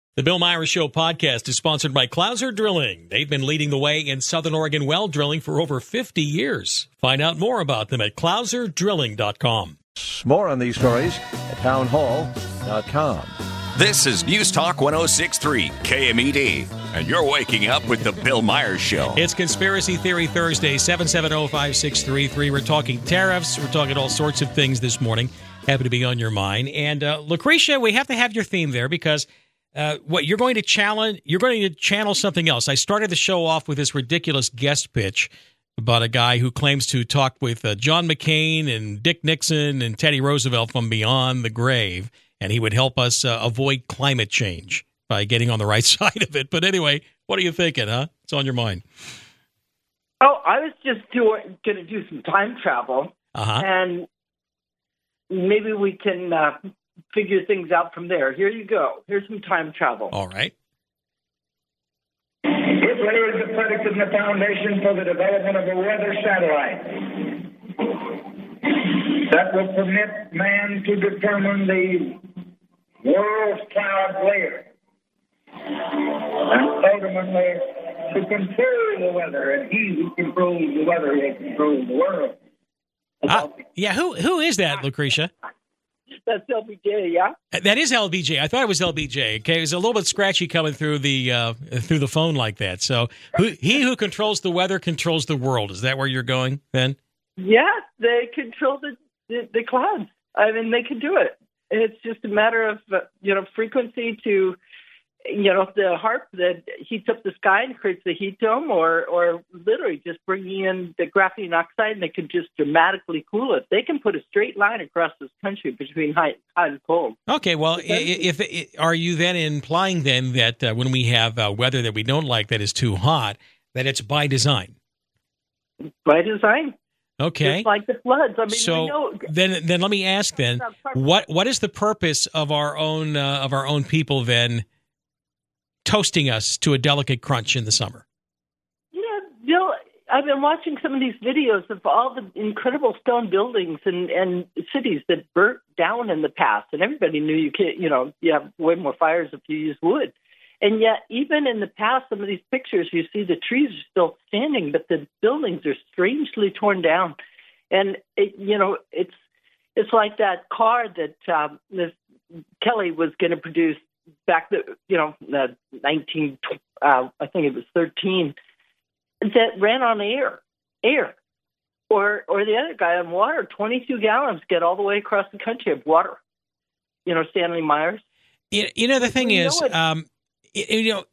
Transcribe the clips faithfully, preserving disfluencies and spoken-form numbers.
The Bill Myers Show podcast is sponsored by Clouser Drilling. They've been leading the way in Southern Oregon well drilling for over fifty years. Find out more about them at clouser drilling dot com. More on these stories at town hall dot com. This is News Talk one oh six point three K M E D, and you're waking up with the Bill Myers Show. It's Conspiracy Theory Thursday, seven seven zero, five six three three. We're talking tariffs. We're talking all sorts of things this morning. Happy to be on your mind. And uh, Lucretia, we have to have your theme there because uh, what you're going to challenge, you're going to channel something else. I started the show off with this ridiculous guest pitch about a guy who claims to talk with uh, John McCain and Dick Nixon and Teddy Roosevelt from beyond the grave, and he would help us uh, avoid climate change by getting on the right side of it. But anyway, what are you thinking, huh? It's on your mind. Oh, I was just going to do some time travel, uh-huh. and maybe we can uh, figure things out from there. Here you go. Here's some time travel. All right. It lays the predicate and the foundation for the development of a weather satellite that will permit man to determine the world's cloud layer and ultimately to control the weather. And he who controls the weather will control the world. Uh, yeah, who who is that, Lucretia? That's L B J, yeah. That is L B J. I thought it was L B J. Okay, it was a little bit scratchy coming through the uh, through the phone like that. So, who, he who controls the weather controls the world. Is that where you're going, then? Yes, they control the, the the clouds. I mean, they can do it. It's just a matter of uh, you know frequency to. You know, the harp that heats up the sky and creates the heat dome, or or literally just bringing in the graphene oxide, and they can just dramatically cool it. They can put a straight line across this country between hot, hot and cold. Okay, well, if, if are you then implying then that uh, when we have uh, weather that we don't like that is too hot, that it's by design? By design. Okay. Just like the floods. I mean, so we know, then, then let me ask then, what what is the purpose of our own uh, of our own people then? Toasting us to a delicate crunch in the summer. Yeah, Bill, I've been watching some of these videos of all the incredible stone buildings and, and cities that burnt down in the past, and everybody knew you can't, you know, you have way more fires if you use wood. And yet, even in the past, some of these pictures, you see the trees are still standing, but the buildings are strangely torn down. And, it, you know, it's it's like that car that um, this Kelly was going to produce back, the you know, the nineteen, uh, I think it was thirteen, that ran on air, air, or or the other guy on water. Twenty-two gallons get all the way across the country of water. You know, Stanley Myers. You, you know, the thing we is, um, it, you know,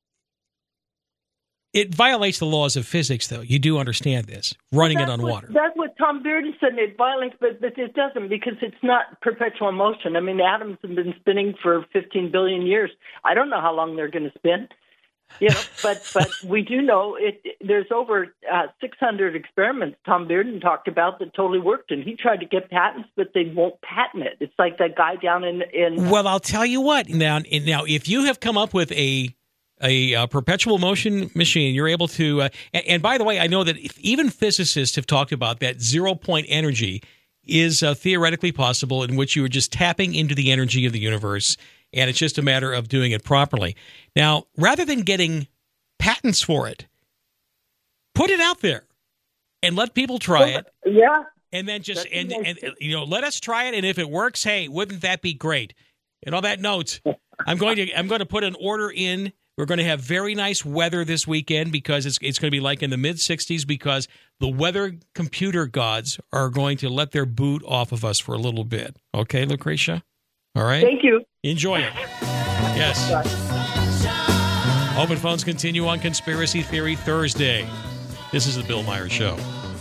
it violates the laws of physics, though. You do understand this, running it on what, water. That's what Tom Bearden said. It violates, but, but it doesn't because it's not perpetual motion. I mean, atoms have been spinning for fifteen billion years. I don't know how long they're going to spin, you know, but but we do know it. There's over uh, six hundred experiments Tom Bearden talked about that totally worked, and he tried to get patents, but they won't patent it. It's like that guy down in. in well, I'll tell you what. Now, now, if you have come up with a A uh, perpetual motion machine, you're able to, uh, and, and by the way, I know that if even physicists have talked about that zero-point energy is uh, theoretically possible in which you are just tapping into the energy of the universe, and it's just a matter of doing it properly. Now, rather than getting patents for it, put it out there and let people try it. Yeah. And then just, and, and, you know, let us try it, and if it works, hey, wouldn't that be great? And on that note, I'm going to, I'm going to put an order in. We're going to have very nice weather this weekend because it's it's going to be like in the mid sixties because the weather computer gods are going to let their boot off of us for a little bit. Okay, Lucretia? All right? Thank you. Enjoy it. Yes. Bye. Open phones continue on Conspiracy Theory Thursday. This is the Bill Myers Show.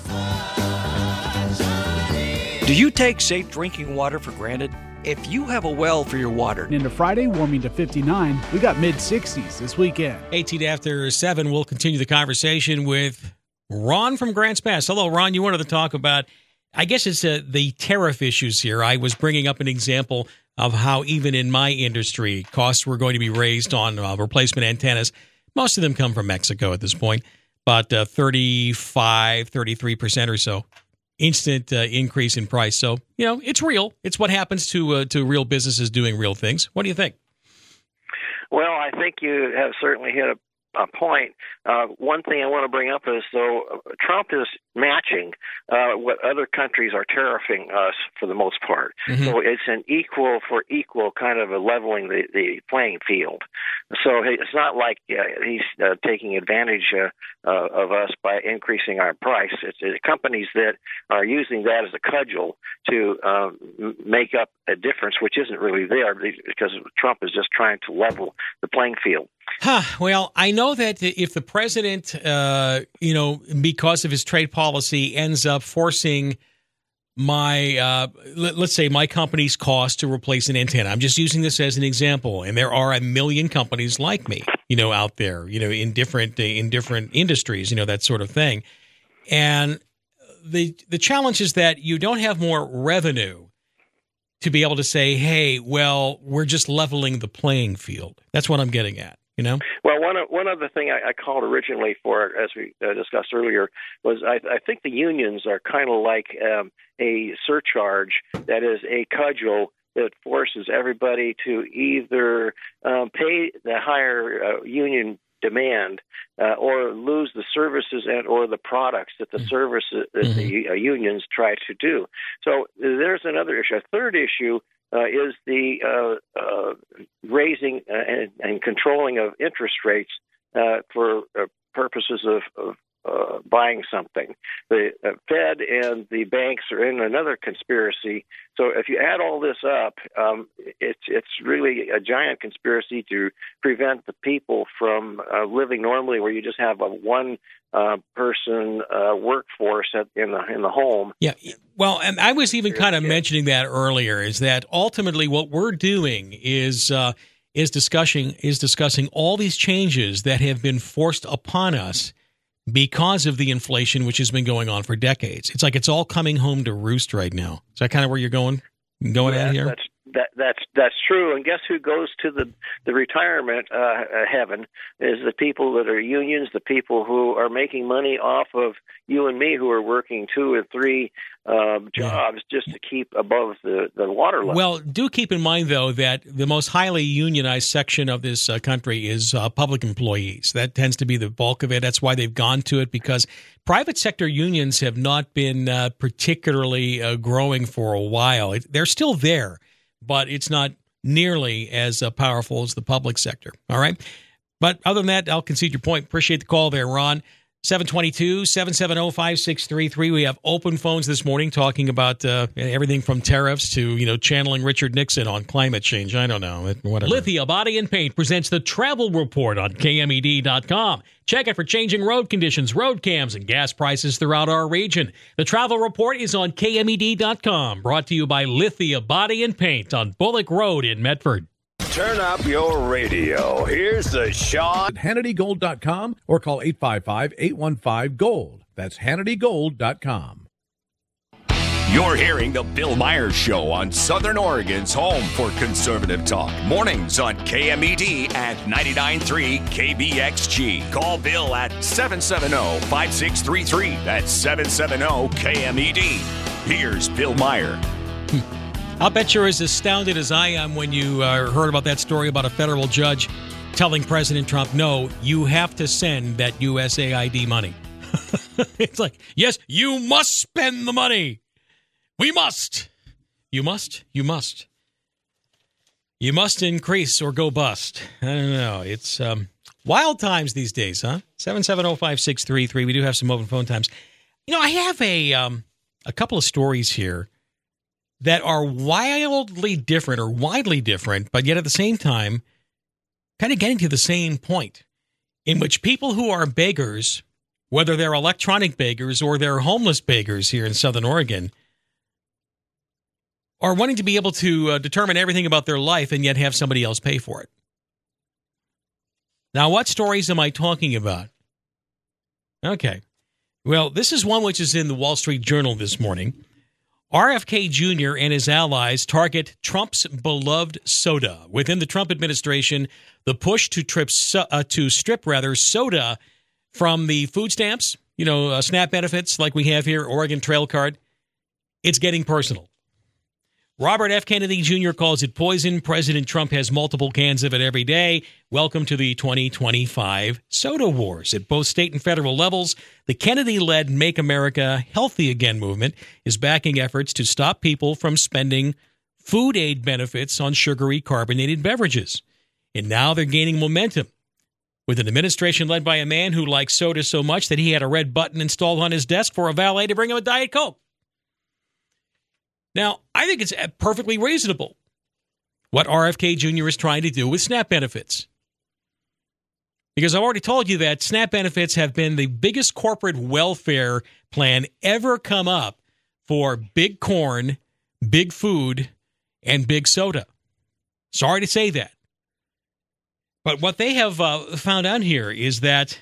Do you take safe drinking water for granted? If you have a well for your water. Into Friday, warming to fifty-nine. We got mid sixties this weekend. eighteen after seven, we'll continue the conversation with Ron from Grants Pass. Hello, Ron. You wanted to talk about, I guess it's uh, the tariff issues here. I was bringing up an example of how even in my industry, costs were going to be raised on uh, replacement antennas. Most of them come from Mexico at this point, but uh, thirty-five, thirty-three percent or so. Instant uh, increase in price. So, you know, it's real. It's what happens to uh, to real businesses doing real things. What do you think? Well, I think you have certainly hit a A point. Uh, one thing I want to bring up is, though, Trump is matching uh, what other countries are tariffing us for the most part. Mm-hmm. So it's an equal for equal kind of a leveling the, the playing field. So it's not like uh, he's uh, taking advantage uh, uh, of us by increasing our price. It's, it's companies that are using that as a cudgel to uh, make up a difference, which isn't really there because Trump is just trying to level the playing field. Huh. Well, I know that if the president, uh, you know, because of his trade policy, ends up forcing my, uh, let, let's say, my company's cost to replace an antenna. I'm just using this as an example, and there are a million companies like me, you know, out there, you know, in different in different industries, you know, that sort of thing. And the the challenge is that you don't have more revenue to be able to say, hey, well, we're just leveling the playing field. That's what I'm getting at. You know? Well, one one other thing I, I called originally for, as we uh, discussed earlier, was I, I think the unions are kind of like um, a surcharge that is a cudgel that forces everybody to either um, pay the higher uh, union demand uh, or lose the services and or the products that the services that mm-hmm. the uh, unions try to do. So there's another issue. A third issue Uh, is the uh, uh, raising and, and controlling of interest rates uh, for uh, purposes of, of uh, buying something. The uh, Fed and the banks are in another conspiracy. So if you add all this up, um, it's it's really a giant conspiracy to prevent the people from uh, living normally, where you just have a one uh, person uh, workforce at, in the in the home. Yeah. Well, and I was even kind of mentioning that earlier, is that ultimately what we're doing is uh, is discussing is discussing all these changes that have been forced upon us because of the inflation, which has been going on for decades. It's like it's all coming home to roost right now. Is that kind of where you're going going yeah, at here? That's that that's that's true. And guess who goes to the the retirement uh, heaven is the people that are unions, the people who are making money off of you and me, who are working two or three um, jobs yeah. just to keep above the, the water level. Well, do keep in mind, though, that the most highly unionized section of this uh, country is uh, public employees. That tends to be the bulk of it. That's why they've gone to it, because private sector unions have not been uh, particularly uh, growing for a while. It, they're still there, but it's not nearly as uh, powerful as the public sector. All right? But other than that, I'll concede your point. Appreciate the call there, Ron. seven two two, seven seven zero, five six three three. We have open phones this morning talking about uh, everything from tariffs to, you know, channeling Richard Nixon on climate change. I don't know. Whatever. Lithia Body and Paint presents the Travel Report on K M E D dot com. Check it for changing road conditions, road cams, and gas prices throughout our region. The Travel Report is on K M E D dot com. Brought to you by Lithia Body and Paint on Bullock Road in Medford. Turn up your radio. Here's the Sean. Hannity Gold dot com or call eight five five, eight one five, GOLD. That's Hannity Gold dot com. You're hearing the Bill Myers Show on Southern Oregon's home for conservative talk. Mornings on K M E D and ninety-nine point three K B X G. Call Bill at seven seven zero, five six three three. That's seven seven zero K M E D. Here's Bill Meyer. I'll bet you're as astounded as I am when you uh, heard about that story about a federal judge telling President Trump, no, you have to send that U S A I D money. It's like, yes, you must spend the money. We must. You must. You must. You must increase or go bust. I don't know. It's um, wild times these days, huh? seven seven zero, five six three three. We do have some open phone times. You know, I have a um, a couple of stories here that are wildly different or widely different, but yet at the same time, kind of getting to the same point, in which people who are beggars, whether they're electronic beggars or they're homeless beggars here in Southern Oregon, are wanting to be able to uh, determine everything about their life and yet have somebody else pay for it. Now, what stories am I talking about? Okay. Well, this is one which is in the Wall Street Journal this morning. R F K Junior and his allies target Trump's beloved soda. Within the Trump administration, the push to, trip, uh, to strip rather soda from the food stamps, you know, uh, SNAP benefits like we have here, Oregon Trail Card, it's getting personal. Robert F. Kennedy Junior calls it poison. President Trump has multiple cans of it every day. Welcome to the twenty twenty-five soda wars. At both state and federal levels, the Kennedy-led Make America Healthy Again movement is backing efforts to stop people from spending food aid benefits on sugary carbonated beverages. And now they're gaining momentum with an administration led by a man who likes soda so much that he had a red button installed on his desk for a valet to bring him a Diet Coke. Now, I think it's perfectly reasonable what R F K Junior is trying to do with SNAP benefits. Because I've already told you that SNAP benefits have been the biggest corporate welfare plan ever come up for big corn, big food, and big soda. Sorry to say that. But what they have uh, found out here is that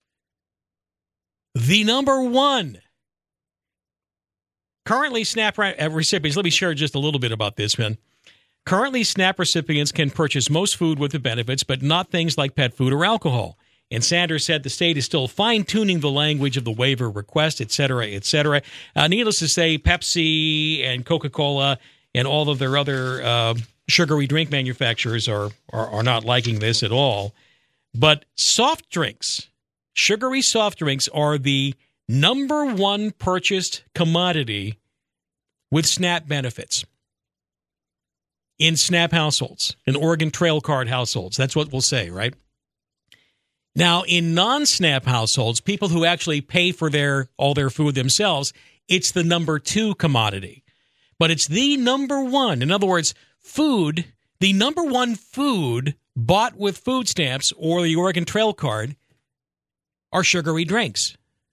the number one currently SNAP recipients, let me share just a little bit about this, man. Currently, SNAP recipients can purchase most food with the benefits, but not things like pet food or alcohol. And Sanders said the state is still fine-tuning the language of the waiver request, et cetera, et cetera. Uh, needless to say, Pepsi and Coca-Cola and all of their other uh, sugary drink manufacturers are, are, are not liking this at all. But soft drinks, sugary soft drinks are the number one purchased commodity with SNAP benefits in SNAP households, in Oregon Trail Card households. That's what we'll say, right? Now, in non-SNAP households, people who actually pay for their all their food themselves, it's the number two commodity. But it's the number one. In other words, food, the number one food bought with food stamps or the Oregon Trail Card are sugary drinks.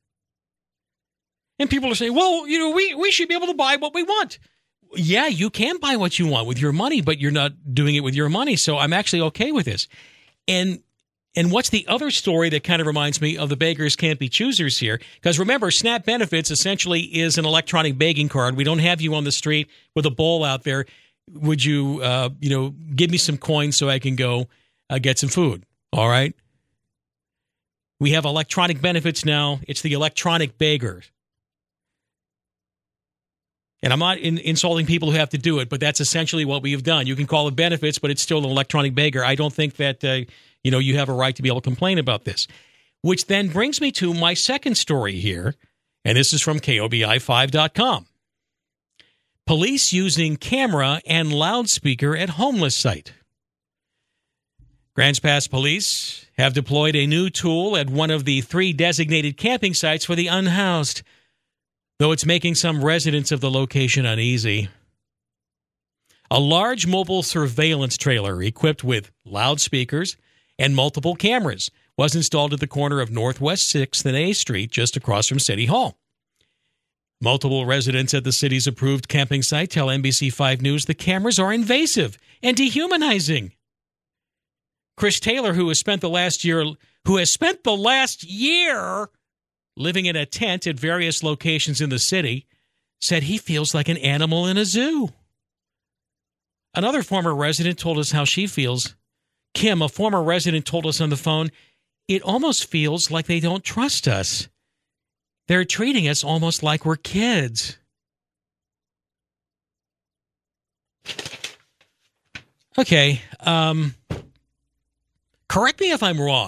And people are saying, well, you know, we, we should be able to buy what we want. Yeah, you can buy what you want with your money, but you're not doing it with your money. So I'm actually okay with this. And and what's the other story that kind of reminds me of the beggars can't be choosers here? Because remember, SNAP benefits essentially is an electronic begging card. We don't have you on the street with a bowl out there. Would you, uh, you know, give me some coins so I can go uh, get some food? All right. We have electronic benefits now. It's the electronic beggars. And I'm not in, insulting people who have to do it, but that's essentially what we have done. You can call it benefits, but it's still an electronic beggar. I don't think that, uh, you know, you have a right to be able to complain about this. Which then brings me to my second story here, and this is from K O B I five dot com. Police using camera and loudspeaker at homeless site. Grants Pass Police have deployed a new tool at one of the three designated camping sites for the unhoused, though it's making some residents of the location uneasy. A large mobile surveillance trailer equipped with loudspeakers and multiple cameras was installed at the corner of Northwest sixth and A Street just across from City Hall. Multiple residents at the city's approved camping site tell N B C five News the cameras are invasive and dehumanizing. Chris Taylor, who has spent the last year, who has spent the last year living in a tent at various locations in the city, said he feels like an animal in a zoo. Another former resident told us how she feels. Kim, a former resident, told us on the phone, it almost feels like they don't trust us. They're treating us almost like we're kids. Okay, um, correct me if I'm wrong.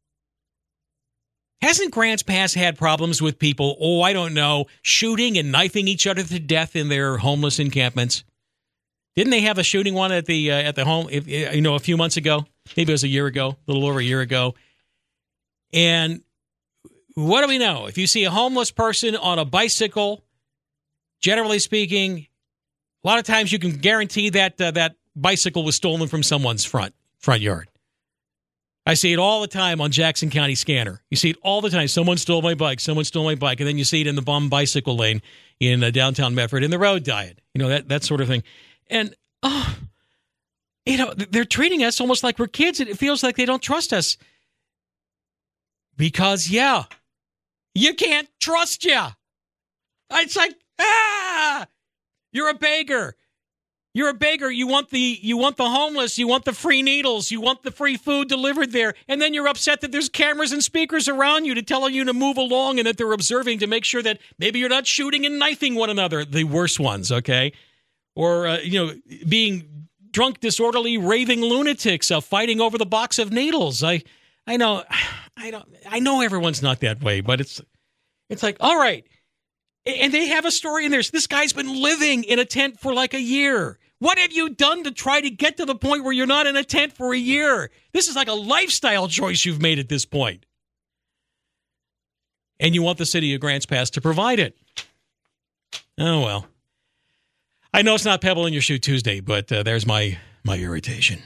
Hasn't Grants Pass had problems with people, oh, I don't know, shooting and knifing each other to death in their homeless encampments? Didn't they have a shooting one at the uh, at the home, you know, a few months ago? Maybe it was a year ago, a little over a year ago. And what do we know? If you see a homeless person on a bicycle, generally speaking, a lot of times you can guarantee that uh, that bicycle was stolen from someone's front front yard. I see it all the time on Jackson County Scanner. You see it all the time. Someone stole my bike. Someone stole my bike. And then you see it in the bum bicycle lane in uh, downtown Medford in the road diet. You know, that, that sort of thing. And, oh, you know, they're treating us almost like we're kids. It feels like they don't trust us. Because, yeah, you can't trust you. It's like, ah, you're a beggar. You're a beggar. You want the you want the homeless. You want the free needles. You want the free food delivered there. And then you're upset that there's cameras and speakers around you to tell you to move along and that they're observing to make sure that maybe you're not shooting and knifing one another. The worst ones, okay? or uh, you know, being drunk, disorderly, raving lunatics uh, fighting over the box of needles. I, I know, I don't, I know everyone's not that way, but it's, it's like, all right, and they have a story in there. This guy's been living in a tent for like a year. What have you done to try to get to the point where you're not in a tent for a year? This is like a lifestyle choice you've made at this point. And you want the city of Grants Pass to provide it. Oh, well. I know it's not Pebble in Your Shoe Tuesday, but uh, there's my, my irritation.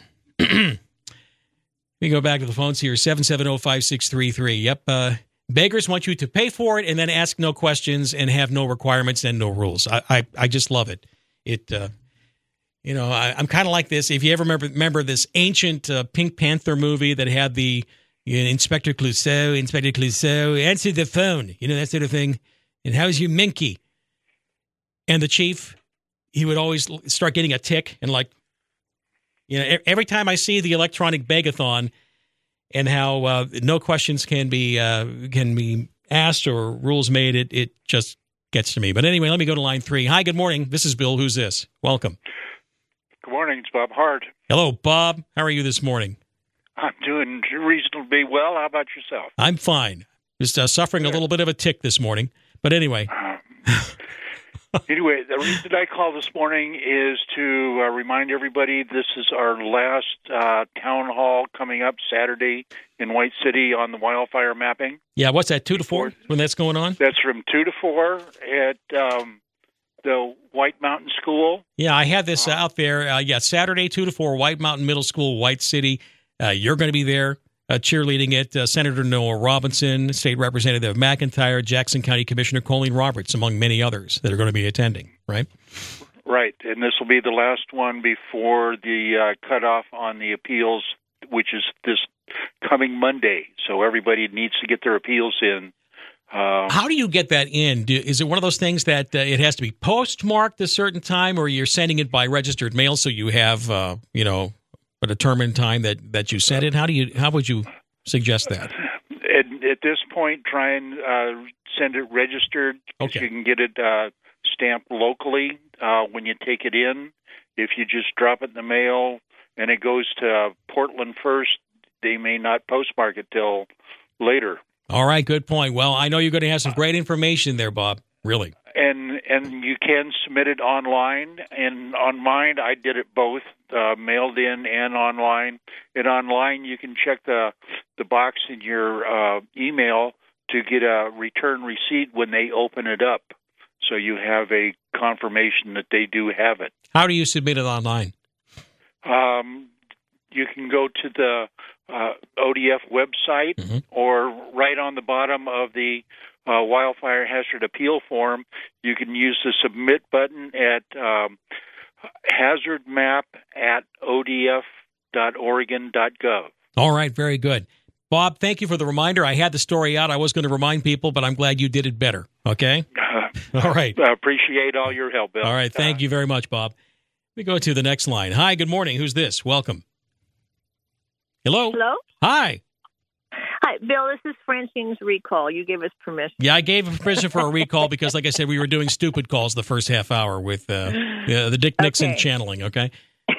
We go back to the phones here, seven seven zero, five six three three. Yep, uh, beggars want you to pay for it and then ask no questions and have no requirements and no rules. I I, I just love it. It, uh, you know, I, I'm kind of like this. If you ever remember, remember this ancient uh, Pink Panther movie that had the you know, Inspector Clouseau, Inspector Clouseau, answer the phone, you know, that sort of thing. And how's your minky? And the chief, he would always start getting a tick and like, you know, every time I see the electronic begathon and how uh, no questions can be uh, can be asked or rules made, it it just gets to me. But anyway, let me go to line three. Hi, good morning. This is Bill. Who's this? Welcome. Good morning. It's Bob Hart. Hello, Bob. How are you this morning? I'm doing reasonably well. How about yourself? I'm fine. Just uh, suffering a little bit of a tick this morning. But anyway. Anyway, the reason I called this morning is to uh, remind everybody this is our last uh, town hall coming up Saturday in White City on the wildfire mapping. Yeah, what's that, two to four when that's going on? That's from two to four at um, the White Mountain School. Yeah, I had this uh, out there. Uh, yeah, Saturday, two to four, White Mountain Middle School, White City. Uh, you're going to be there. Uh, cheerleading it, uh, Senator Noah Robinson, State Representative McIntyre, Jackson County Commissioner Colleen Roberts, among many others that are going to be attending, right? Right, and this will be the last one before the uh, cutoff on the appeals, which is this coming Monday. So everybody needs to get their appeals in. Uh, How do you get that in? Do, is it one of those things that uh, it has to be postmarked a certain time, or you're sending it by registered mail so you have, uh, you know, a determined time that, that you sent it? How do you? How would you suggest that? At, at this point, try and uh, send it registered. Okay. You can get it uh, stamped locally uh, when you take it in. If you just drop it in the mail and it goes to Portland first, they may not postmark it till later. All right, good point. Well, I know you're going to have some great information there, Bob. Really. And and you can submit it online. And on mine, I did it both, uh, mailed in and online. And online, you can check the the box in your uh, email to get a return receipt when they open it up. So you have a confirmation that they do have it. How do you submit it online? Um, you can go to the uh, O D F website, mm-hmm. or right on the bottom of the Uh, wildfire hazard appeal form, you can use the submit button at um, hazard map at o d f dot oregon dot gov. All right, very good. Bob, thank you for the reminder. I had the story out. I was going to remind people, but I'm glad you did it better. Okay? Uh, all right. I appreciate all your help, Bill. All right, thank uh, you very much, Bob. Let me go to the next line. Hi, good morning. Who's this? Welcome. Hello? Hello? Hi. Hi, Bill, this is Francine's recall. You gave us permission. Yeah, I gave permission for a recall because, like I said, we were doing stupid calls the first half hour with uh, uh, the Dick Nixon okay. channeling, okay?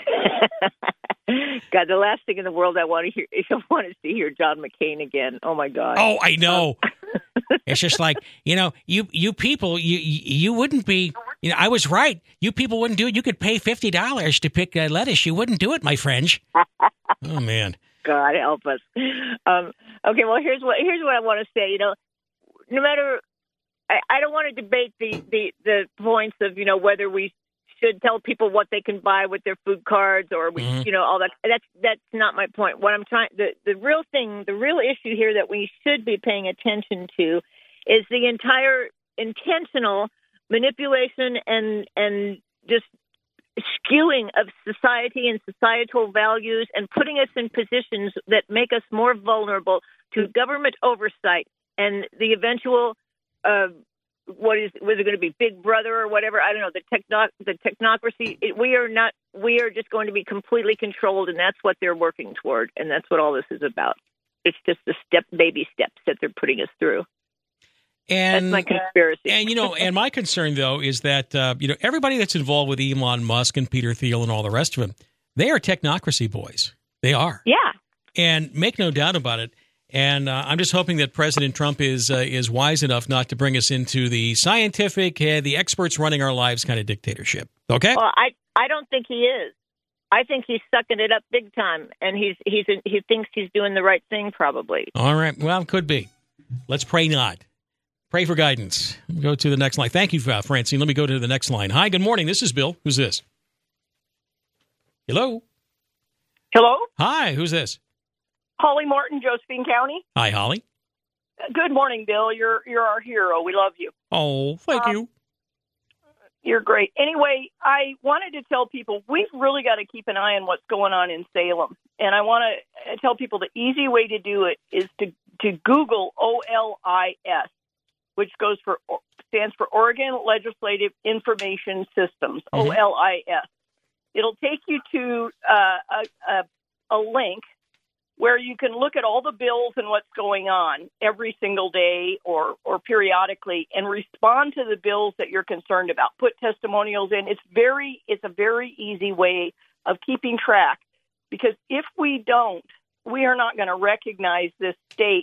God, the last thing in the world I want to hear, I want to see here John McCain again. Oh, my God. Oh, I know. It's just like, you know, you you people, you you wouldn't be, you know, I was right. You people wouldn't do it. You could pay fifty dollars to pick uh, lettuce. You wouldn't do it, my friends. Oh, man. God help us. Um, okay, well, here's what here's what I want to say. You know, no matter, I, I don't want to debate the, the, the points of, you know, whether we should tell people what they can buy with their food cards or we, mm-hmm. you know, all that. That's that's not my point. What I'm trying, the the real thing, the real issue here that we should be paying attention to is the entire intentional manipulation and and just skewing of society and societal values and putting us in positions that make us more vulnerable to government oversight and the eventual, uh, what is, was it going to be Big Brother or whatever? I don't know, the techno, the technocracy. It, we are not, we are just going to be completely controlled, and that's what they're working toward, and that's what all this is about. It's just the step, baby steps that they're putting us through. And that's my conspiracy. And, you know, and my concern, though, is that, uh, you know, everybody that's involved with Elon Musk and Peter Thiel and all the rest of them, they are technocracy boys. They are. Yeah. And make no doubt about it. And uh, I'm just hoping that President Trump is uh, is wise enough not to bring us into the scientific, uh, the experts running our lives kind of dictatorship. Okay? Well, I, I don't think he is. I think he's sucking it up big time, and he's he's he thinks he's doing the right thing, probably. All right. Well, could be. Let's pray not. Pray for guidance. We'll go to the next line. Thank you, Francine. Let me go to the next line. Hi, good morning. This is Bill. Who's this? Hello? Hello? Hi, who's this? Holly Morton, Josephine County. Hi, Holly. Good morning, Bill. You're you're our hero. We love you. Oh, thank um, you. You're great. Anyway, I wanted to tell people we've really got to keep an eye on what's going on in Salem. And I want to tell people the easy way to do it is to, to Google O L I S, which goes for stands for Oregon Legislative Information Systems, mm-hmm. O L I S. It'll take you to uh, a, a, a link where you can look at all the bills and what's going on every single day or, or periodically and respond to the bills that you're concerned about. Put testimonials in. It's very, it's a very easy way of keeping track, because if we don't, we are not going to recognize this state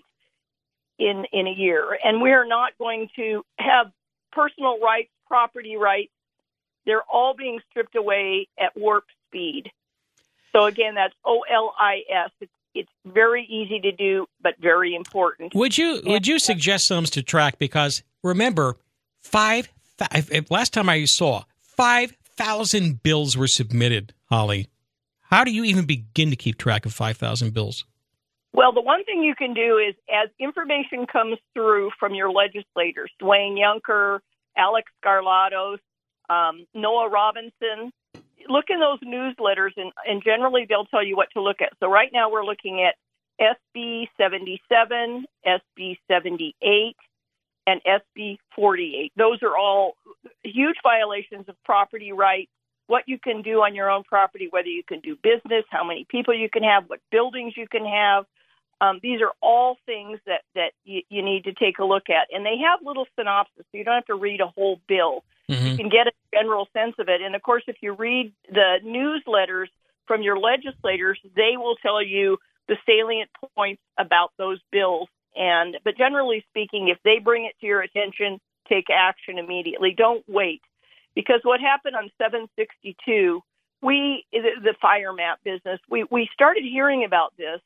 in, in a year. And we are not going to have personal rights, property rights. They're all being stripped away at warp speed. So again, that's O L I S. It's It's very easy to do, but very important. Would you would you suggest some to track? Because remember, five last time I saw five thousand bills were submitted. Holly, how do you even begin to keep track of five thousand bills? Well, the one thing you can do is, as information comes through from your legislators, Dwayne Yunker, Alex Garlatos, um, Noah Robinson. Look in those newsletters, and, and generally they'll tell you what to look at. So right now we're looking at S B seventy-seven, S B seventy-eight, and S B forty-eight. Those are all huge violations of property rights, what you can do on your own property, whether you can do business, how many people you can have, what buildings you can have. Um, these are all things that, that you, you need to take a look at. And they have little synopses, so you don't have to read a whole bill. Mm-hmm. You can get a general sense of it. And, of course, if you read the newsletters from your legislators, they will tell you the salient points about those bills. And but generally speaking, if they bring it to your attention, take action immediately. Don't wait. Because what happened on seven sixty-two, we, the fire map business, we, we started hearing about this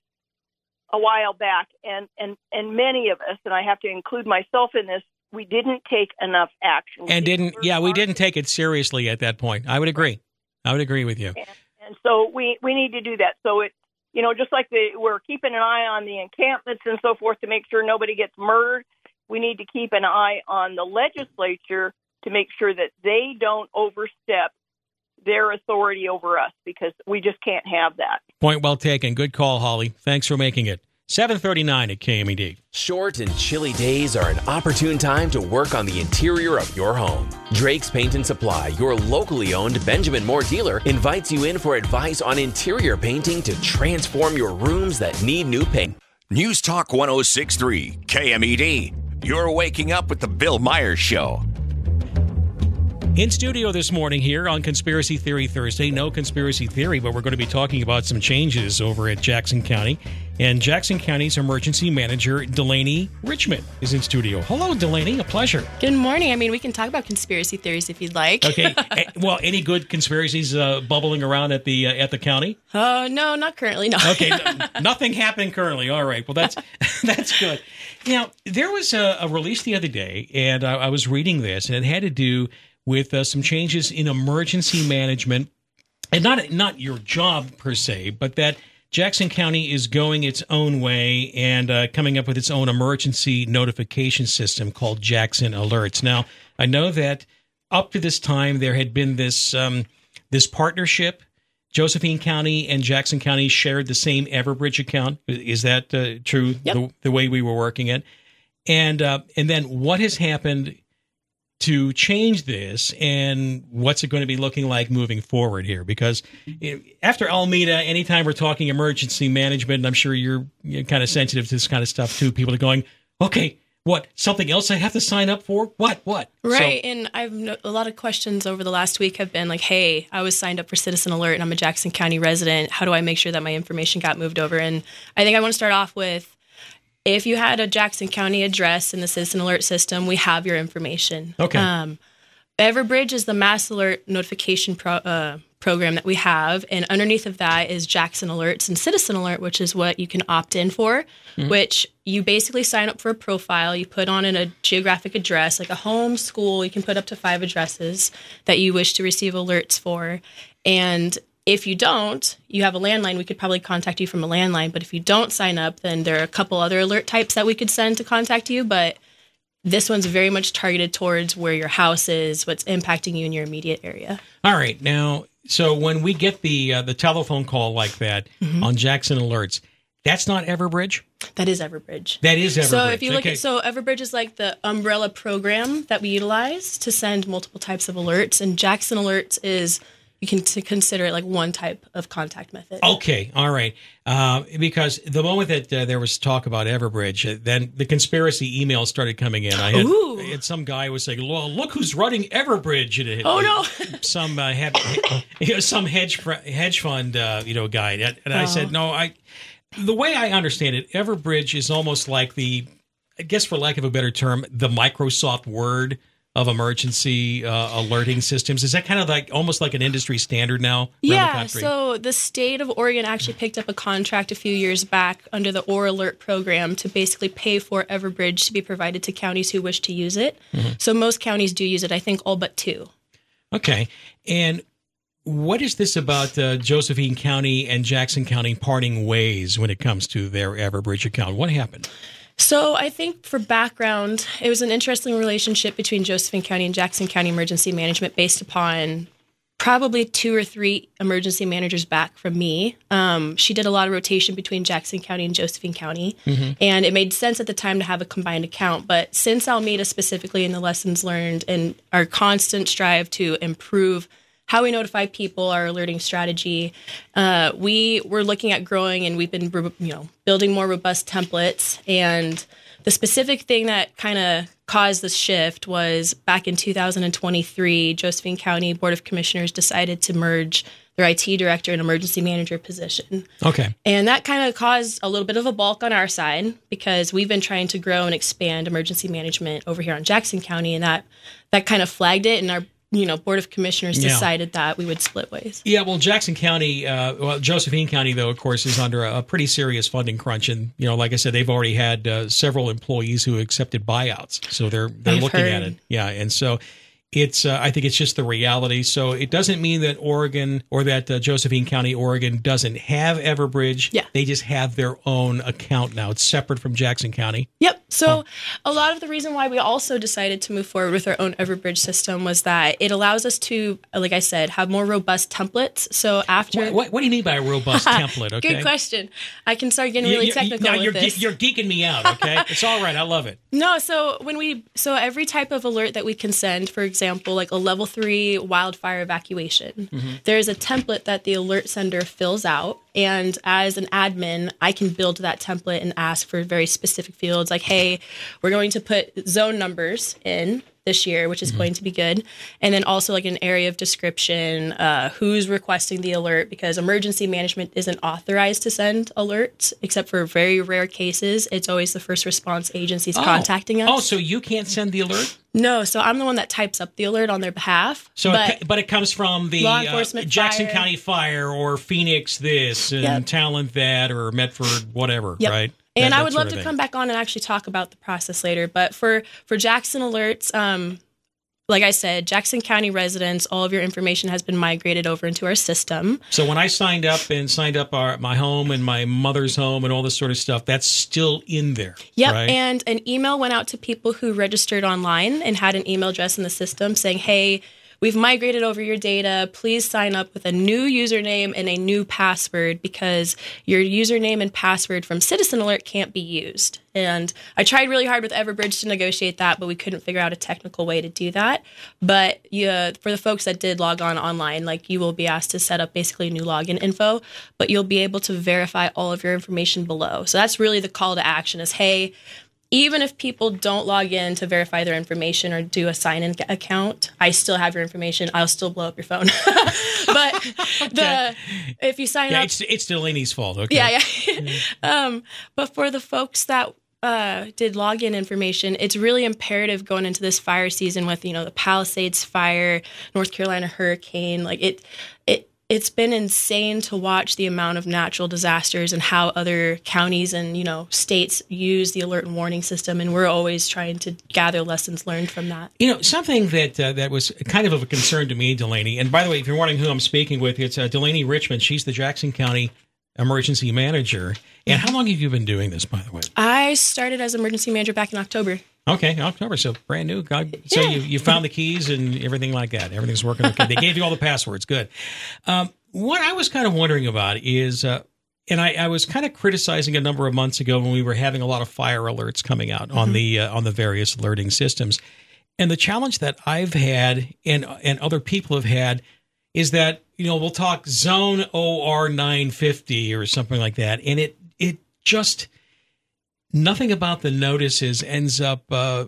a while back, and, and, and many of us, and I have to include myself in this, we didn't take enough action. And didn't, yeah, we didn't take it seriously at that point. I would agree. I would agree with you. And, and so we, we need to do that. So it, you know, just like the, we're keeping an eye on the encampments and so forth to make sure nobody gets murdered, we need to keep an eye on the legislature to make sure that they don't overstep their authority over us, because we just can't have that. Point well taken. Good call, Holly. Thanks for making it. seven thirty-nine at K M E D. Short and chilly days are an opportune time to work on the interior of your home. Drake's Paint and Supply, your locally owned Benjamin Moore dealer, invites you in for advice on interior painting to transform your rooms that need new paint. News Talk one oh six point three, K M E D. You're waking up with the Bill Myers Show. In studio this morning here on Conspiracy Theory Thursday, no conspiracy theory, but we're going to be talking about some changes over at Jackson County. And Jackson County's emergency manager, Delaney Richmond, is in studio. Hello, Delaney. A pleasure. Good morning. I mean, we can talk about conspiracy theories if you'd like. Okay. Well, any good conspiracies uh, bubbling around at the uh, at the county? Oh, uh, no, not currently. No. Okay. Nothing happening currently. All right. Well, that's that's good. Now, there was a, a release the other day, and I, I was reading this, and it had to do with uh, some changes in emergency management, and not not your job per se, but that Jackson County is going its own way and uh, coming up with its own emergency notification system called Jackson Alerts. Now, I know that up to this time there had been this um, this partnership. Josephine County and Jackson County shared the same Everbridge account. Is that uh, true? Yep. The, the way we were working it, and uh, and then what has happened to change this, and what's it going to be looking like moving forward here? Because after Alameda, anytime we're talking emergency management, and I'm sure you're, you're kind of sensitive to this kind of stuff too, people are going, okay, what, something else I have to sign up for? What, what? Right. So, and I've no, a lot of questions over the last week have been like, hey, I was signed up for Citizen Alert and I'm a Jackson County resident. How do I make sure that my information got moved over? And I think I want to start off with, if you had a Jackson County address in the Citizen Alert system, we have your information. Okay. Um, Everbridge is the mass alert notification pro, uh, program that we have, and underneath of that is Jackson Alerts and Citizen Alert, which is what you can opt in for, mm-hmm. which you basically sign up for a profile. You put on in a geographic address, like a home, school. You can put up to five addresses that you wish to receive alerts for. And if you don't, you have a landline, we could probably contact you from a landline. But if you don't sign up, then there are a couple other alert types that we could send to contact you. But this one's very much targeted towards where your house is, what's impacting you in your immediate area. All right. Now, so when we get the uh, the telephone call like that mm-hmm. on Jackson Alerts, that's not Everbridge? That is Everbridge. That is Everbridge. So if you look okay. at, so Everbridge is like the umbrella program that we utilize to send multiple types of alerts, and Jackson Alerts is, you can t- consider it like one type of contact method. Okay, all right. Uh, because the moment that uh, there was talk about Everbridge, uh, then the conspiracy emails started coming in. I had, I had some guy was saying, well, look who's running Everbridge. And it, oh, no. some uh, had, you know, some hedge fr- hedge fund uh, you know, guy. And, and I uh-huh. said, no, I. the way I understand it, Everbridge is almost like the, I guess for lack of a better term, the Microsoft Word of emergency uh, alerting systems. Is that kind of like almost like an industry standard now around yeah, the country? So the state of Oregon actually picked up a contract a few years back under the Or Alert program to basically pay for Everbridge to be provided to counties who wish to use it. Mm-hmm. So most counties do use it, I think all but two. Okay. And what is this about uh, Josephine County and Jackson County parting ways when it comes to their Everbridge account? What happened? So I think for background, it was an interesting relationship between Josephine County and Jackson County Emergency Management based upon probably two or three emergency managers back from me. Um, she did a lot of rotation between Jackson County and Josephine County, mm-hmm. and it made sense at the time to have a combined account. But since Almeda specifically in the lessons learned and our constant strive to improve how we notify people, our alerting strategy, uh, we were looking at growing, and we've been, you know, building more robust templates. And the specific thing that kind of caused this shift was back in two thousand twenty-three, Josephine County Board of Commissioners decided to merge their I T director and emergency manager position. Okay. And that kind of caused a little bit of a balk on our side because we've been trying to grow and expand emergency management over here on Jackson County, and that that kind of flagged it, and our you know, Board of Commissioners yeah. decided that we would split ways. Yeah, well, Jackson County, uh, well, Josephine County, though, of course, is under a, a pretty serious funding crunch. And, you know, like I said, they've already had uh, several employees who accepted buyouts. So they're they're I've looking heard. at it. Yeah, and so it's, uh, I think it's just the reality. So it doesn't mean that Oregon or that uh, Josephine County, Oregon doesn't have Everbridge. Yeah. They just have their own account now. It's separate from Jackson County. Yep. So a lot of the reason why we also decided to move forward with our own Everbridge system was that it allows us to, like I said, have more robust templates. So after... What, what, what do you mean by a robust template? Okay. Good question. I can start getting You- really you- technical now with you're, this. ge- you're geeking me out, okay? It's all right. I love it. No, so when we so every type of alert that we can send, for example, like a level three wildfire evacuation, Mm-hmm. there's a template that the alert sender fills out, and as an admin, I can build that template and ask for very specific fields, like, hey, we're going to put zone numbers in this year, which is mm-hmm. going to be good. And then also like an area of description, uh, who's requesting the alert, because emergency management isn't authorized to send alerts, except for very rare cases. It's always the first response agencies Oh. contacting us. Oh, so you can't send the alert? No, so I'm the one that types up the alert on their behalf. So, but it, co- but it comes from the law uh, enforcement, Jackson fire. County Fire or Phoenix this and Yep. Talent that or Medford whatever, Yep. right? And That- I that would sort love of to thing. come back on and actually talk about the process later. But for, for Jackson Alerts, um, like I said, Jackson County residents, all of your information has been migrated over into our system. So when I signed up and signed up our, my home and my mother's home and all this sort of stuff, that's still in there. Yep, right? and an email went out to people who registered online and had an email address in the system saying, hey, we've migrated over your data. Please sign up with a new username and a new password because your username and password from Citizen Alert can't be used. And I tried really hard with Everbridge to negotiate that, but we couldn't figure out a technical way to do that. But yeah, for the folks that did log on online, like you will be asked to set up basically new login info, but you'll be able to verify all of your information below. So that's really the call to action is, hey, even if people don't log in to verify their information or do a sign-in account, I still have your information. I'll still blow up your phone. But okay. the if you sign yeah, up, it's it's Delaney's fault. Okay. Yeah, yeah. um, but for the folks that uh, did login information, it's really imperative going into this fire season with you know the Palisades fire, North Carolina hurricane. Like it, it. It's been insane to watch the amount of natural disasters and how other counties and, you know, states use the alert and warning system. And we're always trying to gather lessons learned from that. You know, something that uh, that was kind of of a concern to me, Delaney, and by the way, if you're wondering who I'm speaking with, it's uh, Delaney Richmond. She's the Jackson County Emergency Manager. And how long have you been doing this, by the way? I started as emergency manager back in October. Okay, October, so brand new. God, so you, you found the keys and everything like that. Everything's working okay. They gave you all the passwords. Good. Um, what I was kind of wondering about is, uh, and I, I was kind of criticizing a number of months ago when we were having a lot of fire alerts coming out mm-hmm. on the uh, on the various alerting systems, and the challenge that I've had and and other people have had is that you know we'll talk zone O R nine fifty or something like that, and it it just. Nothing about the notices ends up uh,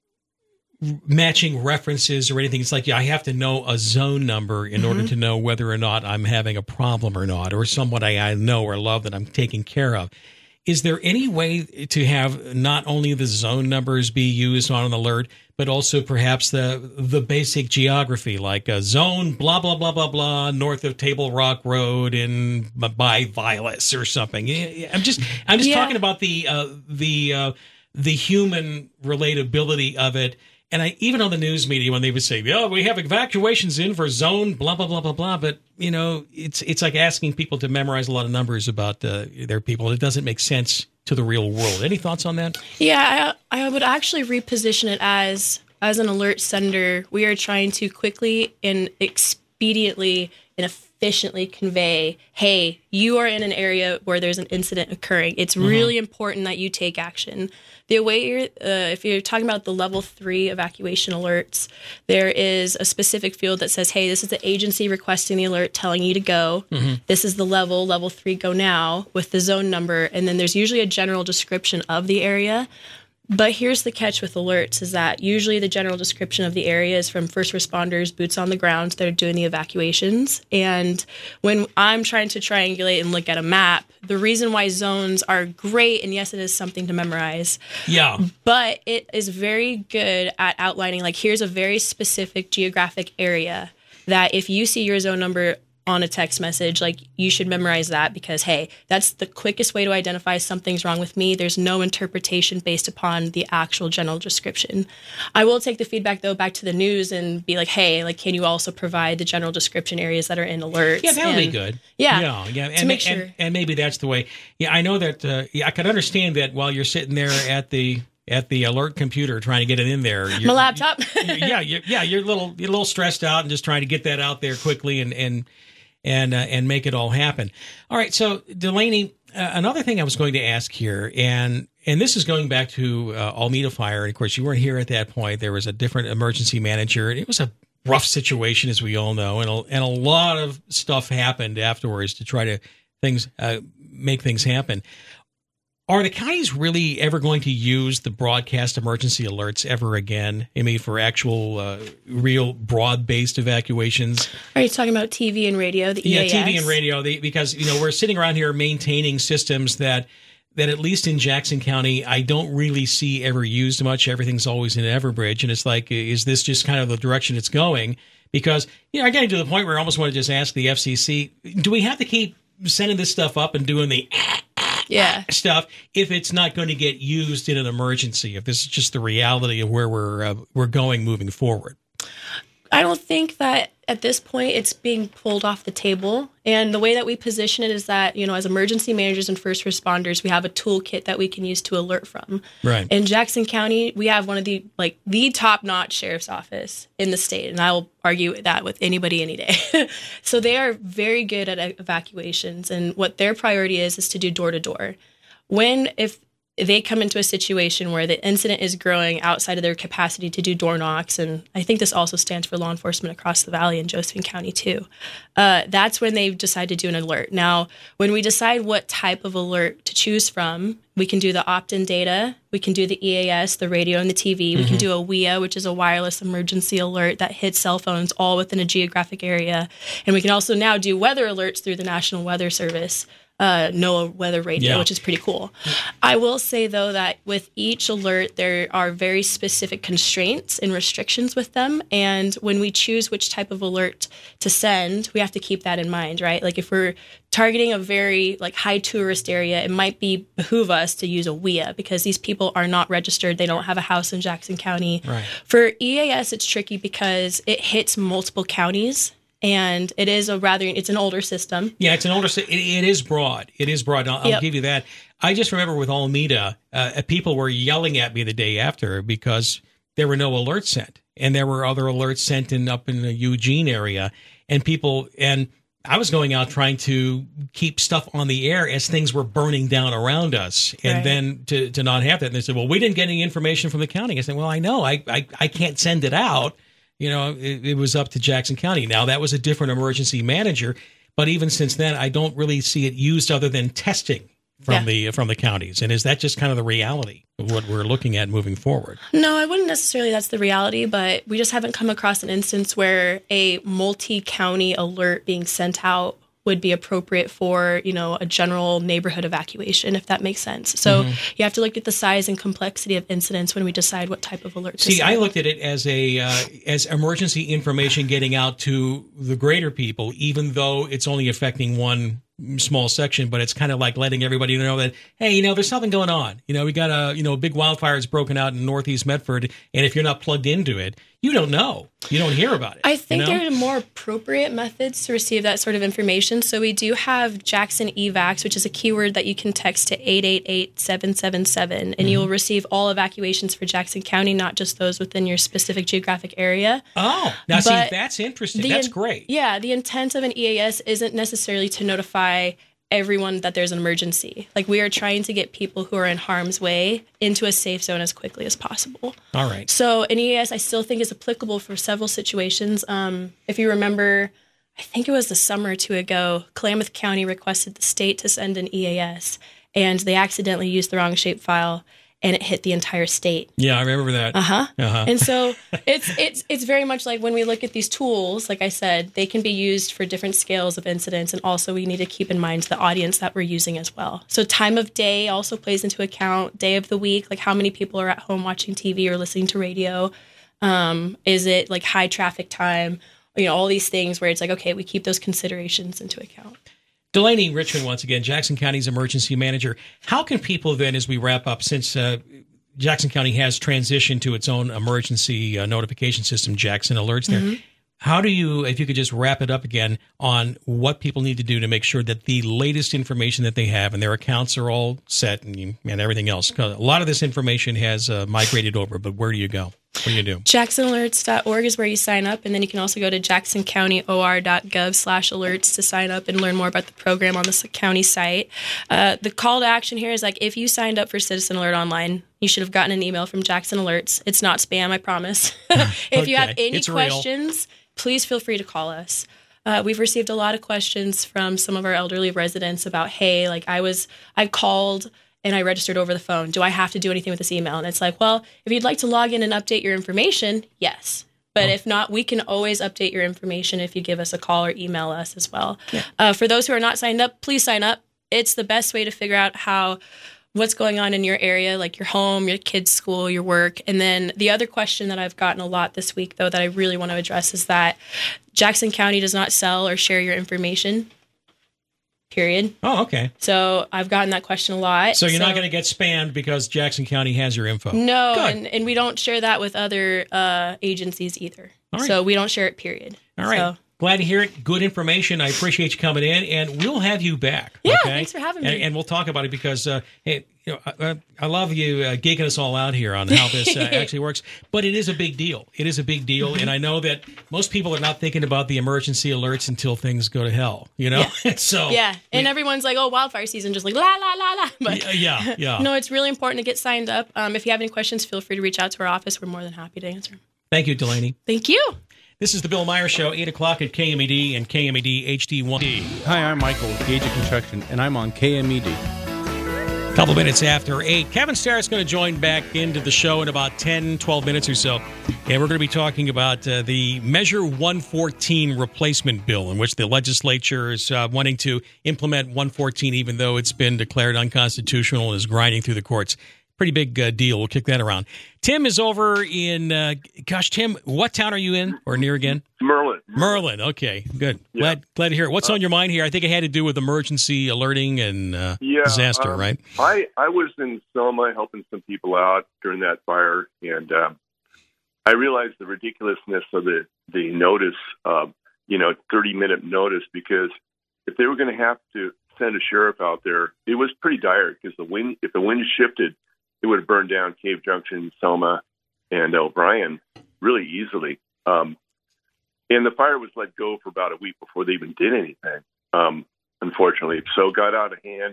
matching references or anything. It's like, yeah, I have to know a zone number in mm-hmm. order to know whether or not I'm having a problem or not, or somebody I know or love that I'm taking care of. Is there any way to have not only the zone numbers be used on an alert, but also perhaps the the basic geography, like a zone blah, blah, blah, blah, blah, north of Table Rock Road in by Vilas or something? I'm just I'm just yeah. talking about the uh, the uh, the human relatability of it. And I even on the news media when they would say, "Oh, we have evacuations in for zone blah blah blah blah blah," but you know, it's it's like asking people to memorize a lot of numbers about uh, their people. It doesn't make sense to the real world. Any thoughts on that? Yeah, I, I would actually reposition it as as an alert sender. We are trying to quickly and expediently and efficiently convey, hey, you are in an area where there's an incident occurring. It's mm-hmm. really important that you take action. The way you're, uh, if you're talking about the level three evacuation alerts, there is a specific field that says, hey, this is the agency requesting the alert telling you to go. Mm-hmm. This is the level, level three, go now, with the zone number. And then there's usually a general description of the area. But here's the catch with alerts is that usually the general description of the area is from first responders, boots on the ground that are doing the evacuations. And when I'm trying to triangulate and look at a map, the reason why zones are great, and yes, it is something to memorize. Yeah. But it is very good at outlining, like, here's a very specific geographic area that if you see your zone number on a text message, like, you should memorize that because, hey, that's the quickest way to identify something's wrong with me. There's no interpretation based upon the actual general description. I will take the feedback, though, back to the news and be like, hey, like, can you also provide the general description areas that are in alerts? Yeah, that would and, be good. Yeah. Yeah. yeah. And, to make sure. and, and maybe that's the way. Yeah, I know that. Uh, yeah, I can understand that while you're sitting there at the at the alert computer trying to get it in there. My laptop. you, yeah, you're, yeah, you're a little you're a little stressed out and just trying to get that out there quickly and and and uh, and make it all happen. All right, so Delaney, uh, another thing I was going to ask here, and and this is going back to uh, Almeda Fire. And of course, you weren't here at that point. There was a different emergency manager, and it was a rough situation, as we all know, and a, and a lot of stuff happened afterwards to try to things uh, make things happen. Are the counties really ever going to use the broadcast emergency alerts ever again? I mean, for actual, uh, real broad-based evacuations? Are you talking about T V and radio, the E A S? Yeah, T V and radio, they, because, you know, we're sitting around here maintaining systems that, that at least in Jackson County, I don't really see ever used much. Everything's always in Everbridge, and it's like, is this just kind of the direction it's going? Because, you know, I'm getting to the point where I almost want to just ask the F C C, do we have to keep sending this stuff up and doing the yeah stuff if it's not going to get used in an emergency, if this is just the reality of where we're uh, we're going moving forward? I don't think that at this point it's being pulled off the table. And the way that we position it is that, you know, as emergency managers and first responders, we have a toolkit that we can use to alert from. Right. In Jackson County, we have one of the, like, the top-notch sheriff's office in the state. And I will argue that with anybody any day. So they are very good at evacuations. And what their priority is, is to do door-to-door. When, if they come into a situation where the incident is growing outside of their capacity to do door knocks, and I think this also stands for law enforcement across the valley in Josephine County too, uh, that's when they decide to do an alert. Now, when we decide what type of alert to choose from, we can do the opt-in data, we can do the E A S, the radio and the T V, we mm-hmm. can do a W I A, which is a wireless emergency alert that hits cell phones all within a geographic area, and we can also now do weather alerts through the National Weather Service. Uh, NOAA weather radio, yeah. which is pretty cool. I will say, though, that with each alert, there are very specific constraints and restrictions with them. And when we choose which type of alert to send, we have to keep that in mind, right? Like if we're targeting a very like high tourist area, it might be behoove us to use a W I A because these people are not registered. They don't have a house in Jackson County. Right. For E A S, it's tricky because it hits multiple counties. And it is a rather, it's an older system. Yeah, it's an older system. It, it is broad. It is broad. I'll, I'll yep. give you that. I just remember with Alameda, uh, people were yelling at me the day after because there were no alerts sent. And there were other alerts sent in up in the Eugene area. And people, and I was going out trying to keep stuff on the air as things were burning down around us. And right. then to, to not have that. And they said, well, we didn't get any information from the county. I said, well, I know. I, I, I can't send it out. You know, it, it was up to Jackson County. Now, that was a different emergency manager, but even since then, I don't really see it used other than testing from yeah. the from the counties. And is that just kind of the reality of what we're looking at moving forward? No, I wouldn't necessarily that's the reality, but we just haven't come across an instance where a multi-county alert being sent out would be appropriate for, you know, a general neighborhood evacuation, if that makes sense. So mm-hmm. you have to look at the size and complexity of incidents when we decide what type of alert to See, send. I looked at it as a uh, as emergency information getting out to the greater people, even though it's only affecting one small section, but it's kind of like letting everybody know that, hey, you know, there's something going on. You know, we got a, you know, big wildfire that's broken out in Northeast Medford, and if you're not plugged into it, you don't know. You don't hear about it. I think you know? there are more appropriate methods to receive that sort of information. So we do have Jackson E VAX, which is a keyword that you can text to eight eight eight, seven seven seven, and mm-hmm. you will receive all evacuations for Jackson County, not just those within your specific geographic area. Oh, now but see, that's interesting. The, that's great. Yeah, the intent of an E A S isn't necessarily to notify everyone that there's an emergency. Like, we are trying to get people who are in harm's way into a safe zone as quickly as possible. All right. So an E A S I still think is applicable for several situations. Um, if you remember, I think it was the summer or two ago, Klamath County requested the state to send an E A S, and they accidentally used the wrong shapefile, and it hit the entire state. Yeah, I remember that. Uh-huh. Uh-huh. And so it's it's it's very much like when we look at these tools, like I said, they can be used for different scales of incidents, and also we need to keep in mind the audience that we're using as well. So time of day also plays into account, day of the week, like how many people are at home watching T V or listening to radio. Um, is it like high traffic time? You know, all these things where it's like, okay, we keep those considerations into account. Delaney Richmond, once again, Jackson County's emergency manager. How can people then, as we wrap up, since uh, Jackson County has transitioned to its own emergency uh, notification system, Jackson Alerts there, mm-hmm. how do you, if you could just wrap it up again on what people need to do to make sure that the latest information that they have and their accounts are all set and, and everything else? 'Cause a lot of this information has uh, migrated over, but where do you go? What do you do? Jackson Alerts dot org is where you sign up, and then you can also go to jackson county o r dot gov slash alerts to sign up and learn more about the program on the county site. Uh, the call to action here is like, if you signed up for Citizen Alert Online, you should have gotten an email from Jackson Alerts. It's not spam, I promise. If okay. you have any it's questions, real. Please feel free to call us. Uh, we've received a lot of questions from some of our elderly residents about, hey, like I was, I called and I registered over the phone. Do I have to do anything with this email? And it's like, well, if you'd like to log in and update your information, yes. But oh. if not, we can always update your information if you give us a call or email us as well. Yeah. Uh, for those who are not signed up, please sign up. It's the best way to figure out how what's going on in your area, like your home, your kids' school, your work. And then the other question that I've gotten a lot this week, though, that I really want to address is that Jackson County does not sell or share your information. Period. Oh, okay. So I've gotten that question a lot. So you're so, not going to get spammed because Jackson County has your info? No, and, and we don't share that with other uh, agencies either. All right. So we don't share it, period. All right. So, Glad to hear it. Good information. I appreciate you coming in, and we'll have you back. Yeah, okay? thanks for having and, me. And we'll talk about it because, uh, hey, you know, I, I love you uh, geeking us all out here on how this uh, actually works. But it is a big deal. It is a big deal, and I know that most people are not thinking about the emergency alerts until things go to hell. You know, Yeah. so yeah, and we, everyone's like, "Oh, wildfire season," just like la la la la. But yeah, yeah. no, it's really important to get signed up. Um, if you have any questions, feel free to reach out to our office. We're more than happy to answer. Thank you, Delaney. Thank you. This is the Bill Meyer Show, eight o'clock at K M E D and K M E D H D one. Hi, I'm Michael with Gage Construction, and I'm on K M E D. A couple minutes after eight. Kevin Starr is going to join back into the show in about ten, twelve minutes or so. And we're going to be talking about uh, the Measure one fourteen replacement bill, in which the legislature is uh, wanting to implement one fourteen, even though it's been declared unconstitutional and is grinding through the courts. Pretty big uh, deal. We'll kick that around. Tim is over in, uh, gosh, Tim, what town are you in or near again? Merlin. Merlin. Okay, good. Yeah. Glad glad to hear it. What's uh, on your mind here? I think it had to do with emergency alerting and uh, yeah, disaster, um, right? I, I was in Selma helping some people out during that fire, and um, I realized the ridiculousness of the, the notice, uh, you know, thirty-minute notice, because if they were going to have to send a sheriff out there, it was pretty dire because the wind, if the wind shifted, it would have burned down Cave Junction, Selma, and O'Brien really easily. Um, and the fire was let go for about a week before they even did anything, um, unfortunately. So it got out of hand.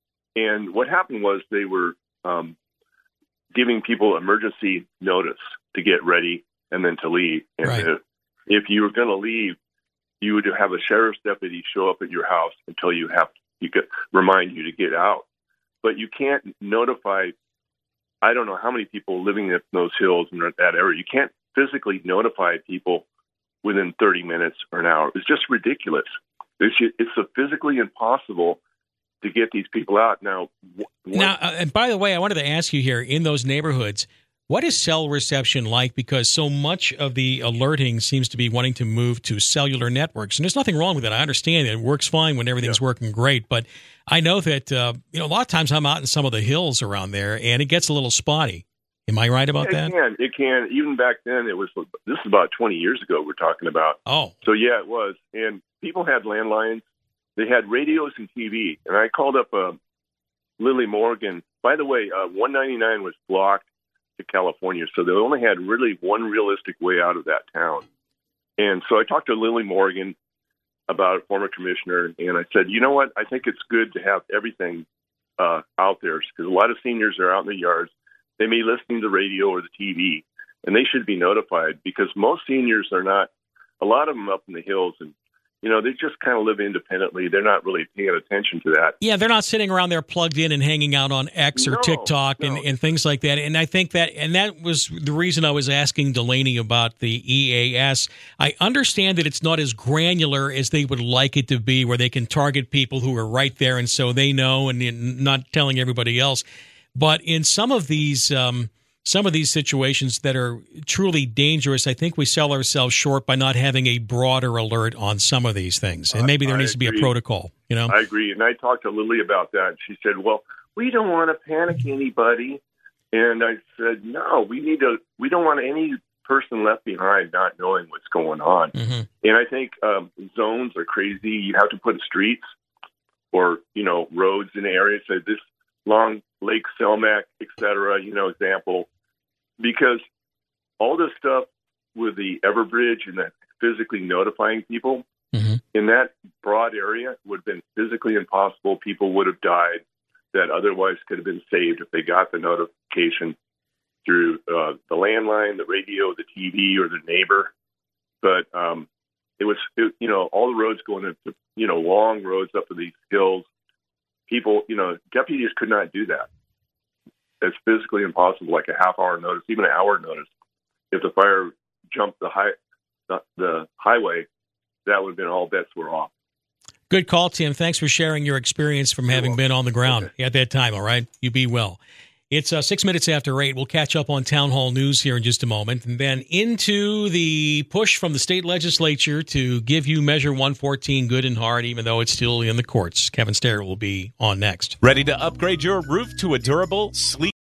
And what happened was they were um, giving people emergency notice to get ready and then to leave. And right. if, if you were going to leave, you would have a sheriff's deputy show up at your house until you have you could remind you to get out. But you can't notify, I don't know how many people living in those hills in that area. You can't physically notify people within thirty minutes or an hour. It's just ridiculous. It's, it's so physically impossible to get these people out. Now, wh- now, uh, and by the way, I wanted to ask you here, in those neighborhoods, what is cell reception like? Because so much of the alerting seems to be wanting to move to cellular networks. And there's nothing wrong with it. I understand that it works fine when everything's yeah. working great. But I know that, uh, you know, a lot of times I'm out in some of the hills around there, and it gets a little spotty. Am I right about yeah, that? It can. It can. Even back then, it was, this is about twenty years ago we're talking about. Oh. So, yeah, it was. And people had landlines. They had radios and T V. And I called up uh, Lily Morgan. By the way, uh, one ninety-nine was blocked to California, so they only had really one realistic way out of that town. And so I talked to Lily Morgan about a former commissioner, and I said, you know what, I think it's good to have everything uh, out there, because a lot of seniors are out in the yards. They may listen to the radio or the T V, and they should be notified, because most seniors are not, a lot of them up in the hills, and you know, they just kind of live independently. They're not really paying attention to that. Yeah, they're not sitting around there plugged in and hanging out on X or no, TikTok no. and, and things like that. And I think that, and that was the reason I was asking Delaney about the E A S. I understand that it's not as granular as they would like it to be, where they can target people who are right there, and so they know, and not telling everybody else. But in some of these, um, some of these situations that are truly dangerous, I think we sell ourselves short by not having a broader alert on some of these things. And maybe there I needs agree. to be a protocol, you know? I agree. And I talked to Lily about that. She said, well, we don't want to panic anybody. And I said, no, we need to, we don't want any person left behind not knowing what's going on. Mm-hmm. And I think um, zones are crazy. You have to put streets or, you know, roads in the area. So this Long Lake, Selmac, et cetera, you know, example, because all this stuff with the Everbridge and the physically notifying people mm-hmm. in that broad area would have been physically impossible. People would have died that otherwise could have been saved if they got the notification through uh, the landline, the radio, the T V, or the neighbor. But um, it was, it, you know, all the roads going into, you know, long roads up to these hills. People, you know, deputies could not do that. It's physically impossible, like a half hour notice, even an hour notice. If the fire jumped the high, the, the highway, that would have been all bets were off. Good call, Tim. Thanks for sharing your experience from having been on the ground okay. at that time, all right? You be well. It's uh, six minutes after eight. We'll catch up on Town Hall News here in just a moment, and then into the push from the state legislature to give you Measure one fourteen good and hard, even though it's still in the courts. Kevin Starr will be on next. Ready to upgrade your roof to a durable, sleek